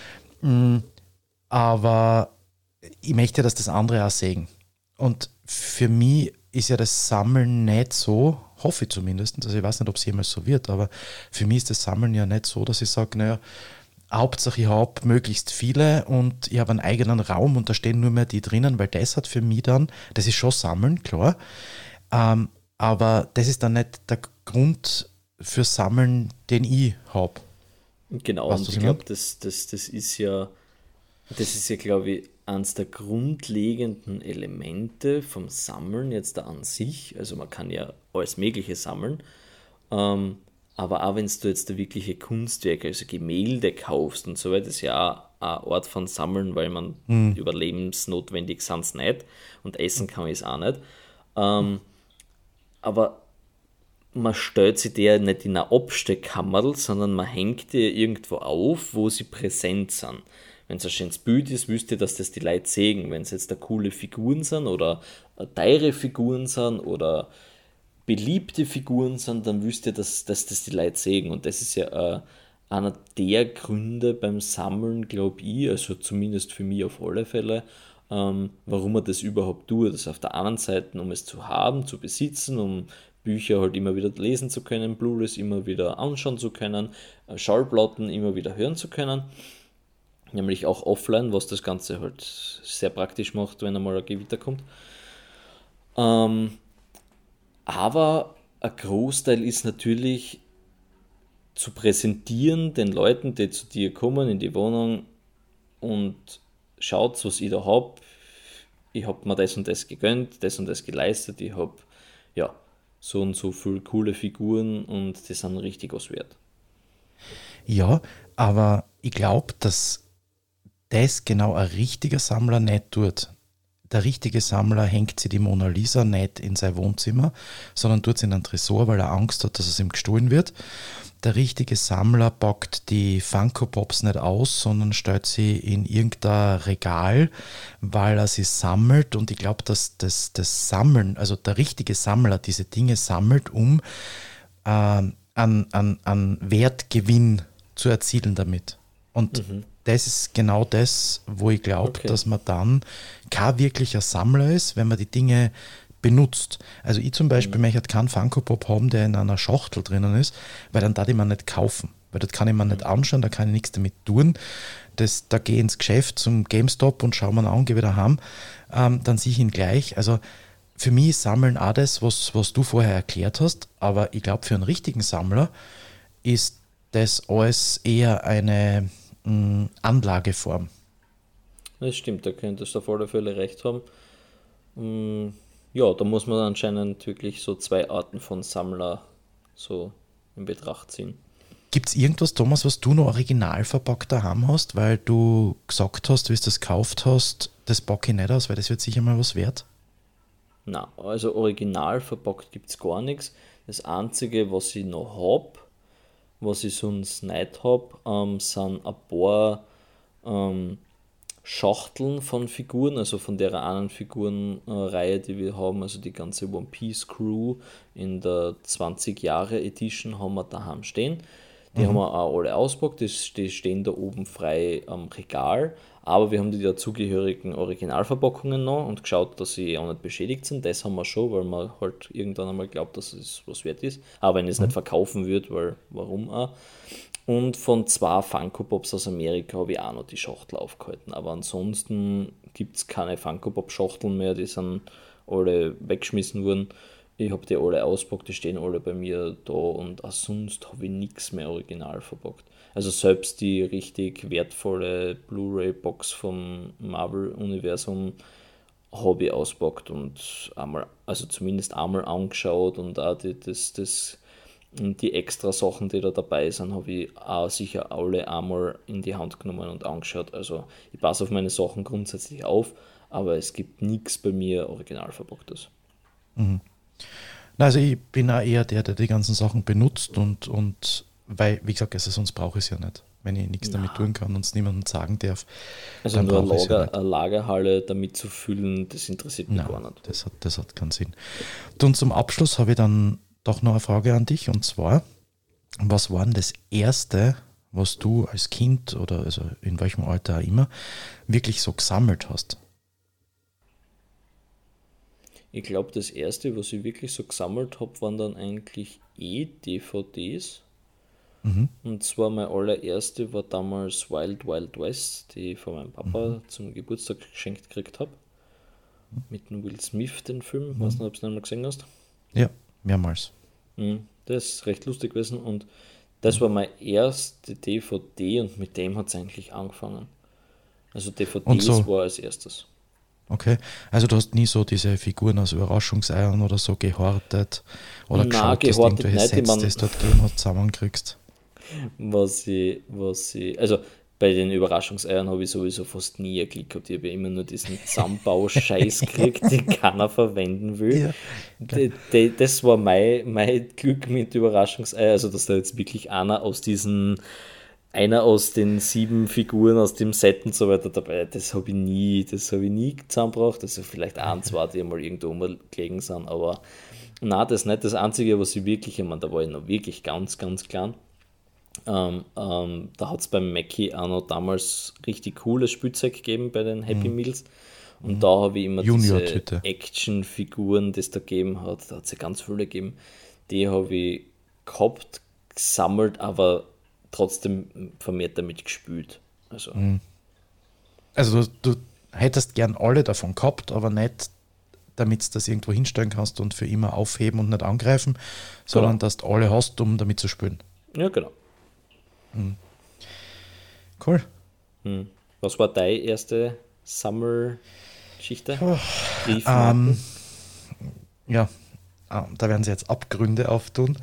Aber ich möchte, dass das andere auch sehen. Und für mich ist ja das Sammeln nicht so, hoffe ich zumindest, also ich weiß nicht, ob es jemals so wird, aber für mich ist das Sammeln ja nicht so, dass ich sage, naja, Hauptsache ich habe möglichst viele und ich habe einen eigenen Raum und da stehen nur mehr die drinnen, weil das hat für mich dann, das ist schon Sammeln, klar, aber das ist dann nicht der Grund für Sammeln, den ich habe. Genau, und ich glaube, das ist ja, glaube ich, eines der grundlegenden Elemente vom Sammeln jetzt da an sich. Also man kann ja alles Mögliche sammeln, aber auch wenn du jetzt da wirkliche Kunstwerke, also Gemälde kaufst und so weiter, ist ja auch ein Ort von Sammeln, weil man überlebensnotwendig sind es nicht und essen kann ich es auch nicht. Aber man stellt sich der nicht in eine Absteckkammer, sondern man hängt die irgendwo auf, wo sie präsent sind. Wenn es ein schönes Bild ist, wüsst ihr, dass das die Leute sehen. Wenn es jetzt da coole Figuren sind oder teure Figuren sind oder beliebte Figuren sind, dann wüsst ihr, dass das die Leute sehen. Und das ist ja einer der Gründe beim Sammeln, glaube ich, also zumindest für mich auf alle Fälle, warum man das überhaupt tut. Das ist auf der einen Seite, um es zu haben, zu besitzen, um Bücher halt immer wieder lesen zu können, Blu-rays immer wieder anschauen zu können, Schallplatten immer wieder hören zu können. Nämlich auch offline, was das Ganze halt sehr praktisch macht, wenn einmal ein Gewitter kommt. Aber ein Großteil ist natürlich zu präsentieren den Leuten, die zu dir kommen in die Wohnung und schaut, was ich da habe. Ich habe mir das und das gegönnt, das und das geleistet. Ich habe ja so und so viele coole Figuren und die sind richtig was wert. Ja, aber ich glaube, dass das genau ein richtiger Sammler nicht tut. Der richtige Sammler hängt sich die Mona Lisa nicht in sein Wohnzimmer, sondern tut sie in einen Tresor, weil er Angst hat, dass es ihm gestohlen wird. Der richtige Sammler packt die Funko Pops nicht aus, sondern stellt sie in irgendein Regal, weil er sie sammelt. Und ich glaube, dass das Sammeln, also der richtige Sammler diese Dinge sammelt, um an Wertgewinn zu erzielen damit. Und das ist genau das, wo ich glaube, dass man dann kein wirklicher Sammler ist, wenn man die Dinge benutzt. Also ich zum Beispiel möchte keinen Funko-Pop haben, der in einer Schachtel drinnen ist, weil dann darf ich mir nicht kaufen. Weil das kann ich mir nicht anschauen, da kann ich nichts damit tun. Da gehe ich ins Geschäft zum GameStop und schaue mir ihn an, gehe wieder heim. Dann sehe ich ihn gleich. Also für mich ist Sammeln auch das, was du vorher erklärt hast, aber ich glaube, für einen richtigen Sammler ist das alles eher eine Anlageform. Das stimmt, da könntest du auf alle Fälle recht haben. Ja, da muss man anscheinend wirklich so zwei Arten von Sammler so in Betracht ziehen. Gibt es irgendwas, Thomas, was du noch original verpackt daheim hast, weil du gesagt hast, wie du das gekauft hast, das packe ich nicht aus, weil das wird sicher mal was wert? Na, also original verpackt gibt es gar nichts. Das Einzige, was ich noch habe, was ich sonst nicht habe, sind ein paar Schachteln von Figuren, also von der einen Figurenreihe, die wir haben, also die ganze One Piece Crew in der 20 Jahre Edition haben wir daheim stehen. Die haben wir auch alle auspackt, die stehen da oben frei am Regal, aber wir haben die dazugehörigen Originalverpackungen noch und geschaut, dass sie auch nicht beschädigt sind. Das haben wir schon, weil man halt irgendwann einmal glaubt, dass es was wert ist. Aber wenn es nicht verkaufen wird, weil warum auch? Und von 2 Funko Pops aus Amerika habe ich auch noch die Schachtel aufgehalten. Aber ansonsten gibt es keine Funko Pop Schachteln mehr, die sind alle weggeschmissen worden. Ich habe die alle auspackt, die stehen alle bei mir da und auch sonst habe ich nichts mehr original verpackt. Also selbst die richtig wertvolle Blu-ray-Box vom Marvel-Universum habe ich auspackt und einmal, also zumindest einmal angeschaut und auch die extra Sachen, die da dabei sind, habe ich auch sicher alle einmal in die Hand genommen und angeschaut. Also ich passe auf meine Sachen grundsätzlich auf, aber es gibt nichts bei mir original verpacktes. Also ich bin auch eher der die ganzen Sachen benutzt und weil, wie gesagt, also sonst brauche ich es ja nicht. Wenn ich nichts damit tun kann und es niemandem sagen darf. Also nur eine Lagerhalle damit zu füllen, das interessiert mich gar nicht. Das hat keinen Sinn. Und zum Abschluss habe ich dann doch noch eine Frage an dich, und zwar, was war denn das Erste, was du als Kind oder also in welchem Alter auch immer wirklich so gesammelt hast? Ich glaube, das Erste, was ich wirklich so gesammelt habe, waren dann eigentlich DVDs. Und zwar meine allererste war damals Wild Wild West, die ich von meinem Papa zum Geburtstag geschenkt gekriegt habe. Mit dem Will Smith, den Film. Weiß nicht, ob du den mal gesehen hast. Ja, mehrmals. Das ist recht lustig gewesen und das war meine erste DVD und mit dem hat es eigentlich angefangen. Also DVDs war als erstes. Okay, also du hast nie so diese Figuren aus Überraschungseiern oder so gehortet oder geschaut, dass du irgendwelche Sets, die es dort gegeben hat, zusammenkriegst? Also bei den Überraschungseiern habe ich sowieso fast nie ein Glück gehabt. Ich habe ja immer nur diesen Zusammenbau-Scheiß gekriegt, den keiner verwenden will. Ja, das war mein Glück mit Überraschungseiern, also dass da jetzt wirklich einer aus den 7 Figuren aus dem Set und so weiter dabei, das habe ich nie zusammengebracht. Also vielleicht 1, 2, die mal irgendwo rumgelegen sind, aber nein, das nicht. Das Einzige, was ich wirklich, ich meine, da war ich noch wirklich ganz, ganz klein. Da hat es beim Mackie auch noch damals richtig cooles Spielzeug gegeben bei den Happy Meals. Und da habe ich immer diese Action-Figuren, die es da gegeben hat. Da hat es ja ganz viele gegeben. Die habe ich gehabt, gesammelt, aber trotzdem vermehrt damit gespielt. Also du hättest gern alle davon gehabt, aber nicht, damit du das irgendwo hinstellen kannst und für immer aufheben und nicht angreifen, sondern dass du alle hast, um damit zu spielen. Ja, genau. Cool. Was war deine erste Sammelgeschichte? Ja, da werden sie jetzt Abgründe auftun.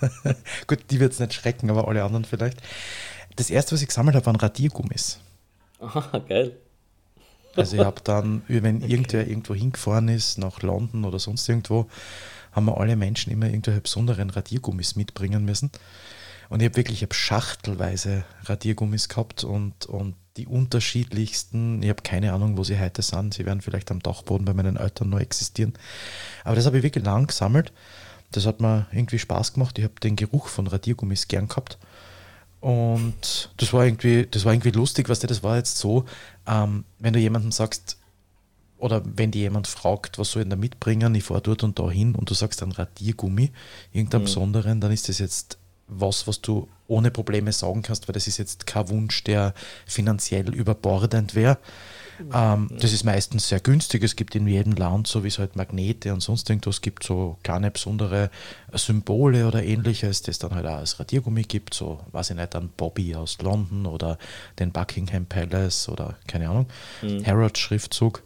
Gut, die wird es nicht schrecken, aber alle anderen vielleicht. Das erste, was ich gesammelt habe, waren Radiergummis. Aha, geil. Also ich habe dann, wenn irgendwer irgendwo hingefahren ist, nach London oder sonst irgendwo, haben wir alle Menschen immer irgendwelche besonderen Radiergummis mitbringen müssen. Und ich habe schachtelweise Radiergummis gehabt und die unterschiedlichsten, ich habe keine Ahnung, wo sie heute sind, sie werden vielleicht am Dachboden bei meinen Eltern noch existieren. Aber das habe ich wirklich lang gesammelt. Das hat mir irgendwie Spaß gemacht. Ich habe den Geruch von Radiergummis gern gehabt. Und das war irgendwie lustig, weißt du, das war jetzt so, wenn du jemandem sagst, oder wenn dir jemand fragt, was soll ich da mitbringen, ich fahre dort und da hin und du sagst ein Radiergummi, irgendeinen besonderen, dann ist das jetzt was du ohne Probleme sagen kannst, weil das ist jetzt kein Wunsch, der finanziell überbordend wäre. Das ist meistens sehr günstig. Es gibt in jedem Land, so wie es halt Magnete und sonst irgendwas gibt, so kleine besondere Symbole oder ähnliches, das dann halt auch als Radiergummi gibt, so, weiß ich nicht, ein Bobby aus London oder den Buckingham Palace oder keine Ahnung, Harrods-Schriftzug.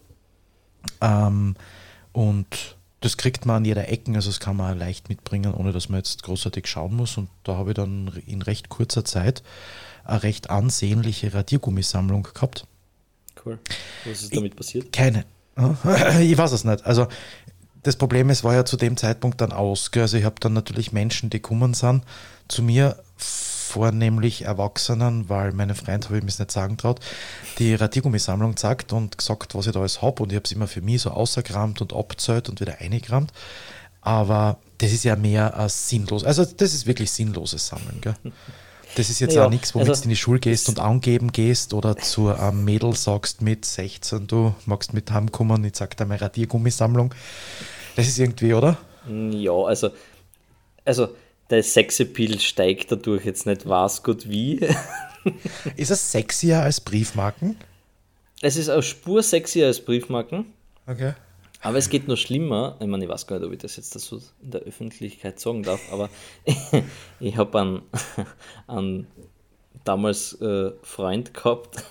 Und das kriegt man an jeder Ecke, also das kann man auch leicht mitbringen, ohne dass man jetzt großartig schauen muss. Und da habe ich dann in recht kurzer Zeit eine recht ansehnliche Radiergummisammlung gehabt. Cool. Was ist damit passiert? Keine. Ich weiß es nicht. Also das Problem ist, war ja zu dem Zeitpunkt dann aus. Gell? Also ich habe dann natürlich Menschen, die gekommen sind, zu mir, vornehmlich Erwachsenen, weil meine Freund, habe ich mir es nicht sagen traut, die Radiergummisammlung gezeigt und gesagt, was ich da alles habe. Und ich habe es immer für mich so ausgekramt und abgezählt und wieder eingekramt. Aber das ist ja mehr als sinnlos. Also das ist wirklich sinnloses Sammeln. Gell? Das ist jetzt auch nichts, womit du in die Schule gehst und angeben gehst oder zu einem Mädel sagst mit 16, du magst mit heimkommen, ich zeig dir meine Radiergummisammlung. Das ist irgendwie, oder? Ja, also der Sexappeal steigt dadurch jetzt nicht was gut wie. Ist es sexier als Briefmarken? Es ist auch Spur sexier als Briefmarken. Okay. Aber es geht noch schlimmer. Ich meine, ich weiß gar nicht, ob ich das jetzt so in der Öffentlichkeit sagen darf, aber ich habe einen damals Freund gehabt,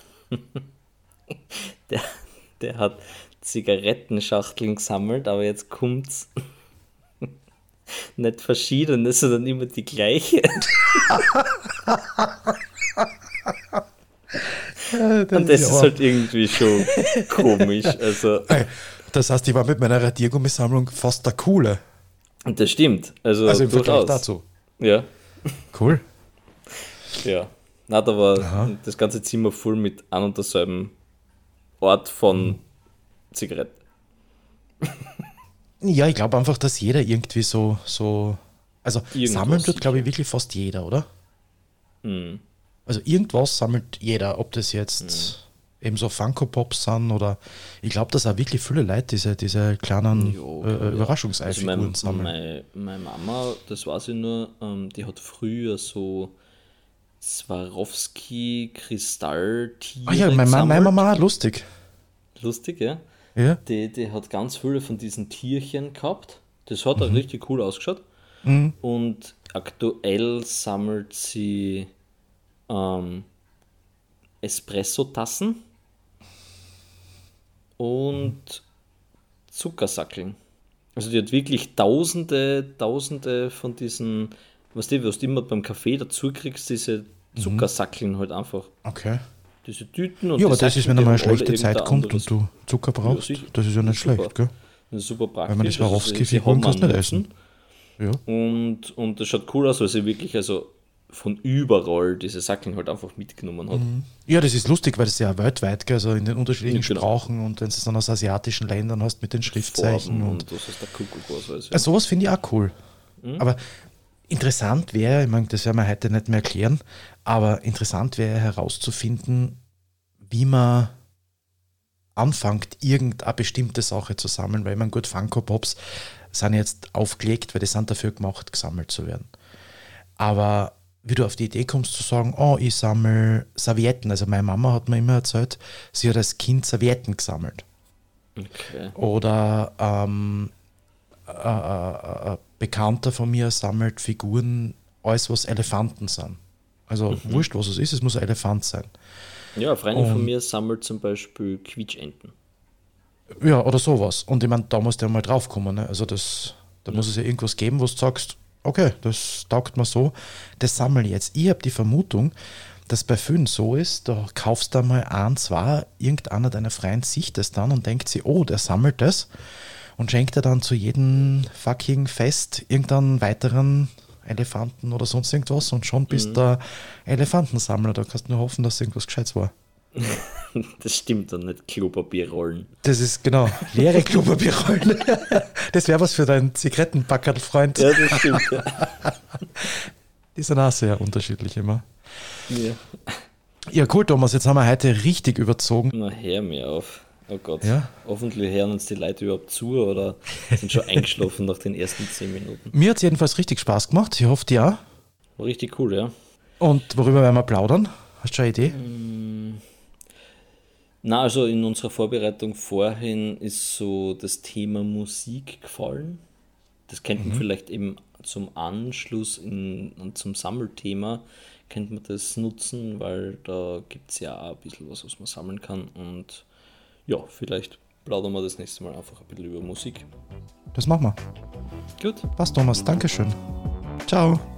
der hat Zigarettenschachteln gesammelt, aber jetzt kommt's. Nicht verschiedene, sondern immer die gleiche. Und das ist halt irgendwie schon komisch. Also. Das heißt, ich war mit meiner Radiergummisammlung fast der Coole. Und das stimmt. Also im Vergleich dazu. Ja. Cool. Ja. Na, da war das ganze Zimmer voll mit ein und derselben Ort von Zigaretten. Ja, ich glaube einfach, dass jeder irgendwie so also irgendwas sammeln tut, glaube ich, wirklich fast jeder, oder? Also irgendwas sammelt jeder, ob das jetzt eben so Funko-Pops sind oder ich glaube, dass auch wirklich viele Leute diese kleinen Überraschungsei-Figuren sammeln. Meine Mama, das weiß ich nur, die hat früher so Swarovski-Kristalltiere Ah ja, meine Mama, lustig. Lustig, ja? Ja. Die hat ganz viele von diesen Tierchen gehabt. Das hat auch richtig cool ausgeschaut. Und aktuell sammelt sie Espresso-Tassen und Zuckersackeln. Also die hat wirklich tausende von diesen, was du immer beim Kaffee dazu kriegst, diese Zuckersackeln halt einfach. Okay. Diese Tüten und ja, aber das ist, wenn einmal eine schlechte Zeit kommt anderes. und du Zucker brauchst, Ja, das ist ja nicht super. schlecht, gell? Das ist super praktisch. Weil man das Swarovski-Figuren kannst nicht essen. Ja. Und das schaut cool aus, weil sie wirklich von überall diese Sackeln halt einfach mitgenommen hat. Ja, das ist lustig, weil das ja weltweit, gell, also in den unterschiedlichen Sprachen und wenn du es dann aus asiatischen Ländern hast mit den Schriftzeichen Farben und das ist der Kuckuck was weiß ich. Also sowas finde ich auch cool. Aber interessant wäre, ich meine, das werden wir heute nicht mehr erklären, aber interessant wäre herauszufinden, wie man anfängt, irgendeine bestimmte Sache zu sammeln, weil ich meine, gut, Funko-Pops sind jetzt aufgelegt, weil die sind dafür gemacht, gesammelt zu werden. Aber wie du auf die Idee kommst zu sagen, oh, ich sammle Servietten. Also meine Mama hat mir immer erzählt, sie hat als Kind Servietten gesammelt. Okay. Oder ein Bekannter von mir sammelt Figuren, alles was Elefanten sind. Also wurscht, was es ist, es muss ein Elefant sein. Ja, eine Freundin von mir sammelt zum Beispiel Quietschenten. Ja, oder sowas. Und ich meine, da musst du ja mal drauf kommen. Ne? Also da muss es ja irgendwas geben, wo du sagst, okay, das taugt mir so, das sammle ich jetzt. Ich habe die Vermutung, das bei vielen so ist, da kaufst du mal ein, zwei, irgendeiner deiner Freunde sieht das dann und denkt sich, oh, der sammelt das und schenkt dir dann zu jedem fucking Fest irgendeinen weiteren Elefanten oder sonst irgendwas und schon bist der Elefantensammler. Da kannst du nur hoffen, dass irgendwas Gescheites war. Das stimmt dann nicht, Klopapierrollen. Das ist genau, leere Klopapierrollen. Das wäre was für deinen Zigarettenpackerl-Freund. Ja, das stimmt, ja. Die sind auch sehr unterschiedlich immer. Ja. Ja, cool, Thomas, jetzt haben wir heute richtig überzogen. Na, hör mir auf. Oh Gott. Ja? Hoffentlich hören uns die Leute überhaupt zu oder sind schon eingeschlafen nach den ersten 10 Minuten. Mir hat es jedenfalls richtig Spaß gemacht. Ich hoffe, dir auch. War richtig cool, ja. Und worüber werden wir plaudern? Hast du schon eine Idee? Na, also in unserer Vorbereitung vorhin ist so das Thema Musik gefallen. Das könnte man vielleicht eben zum Anschluss und zum Sammelthema könnte man das nutzen, weil da gibt es ja auch ein bisschen was man sammeln kann. Und ja, vielleicht plaudern wir das nächste Mal einfach ein bisschen über Musik. Das machen wir. Gut. Passt, Thomas. Dankeschön. Ciao.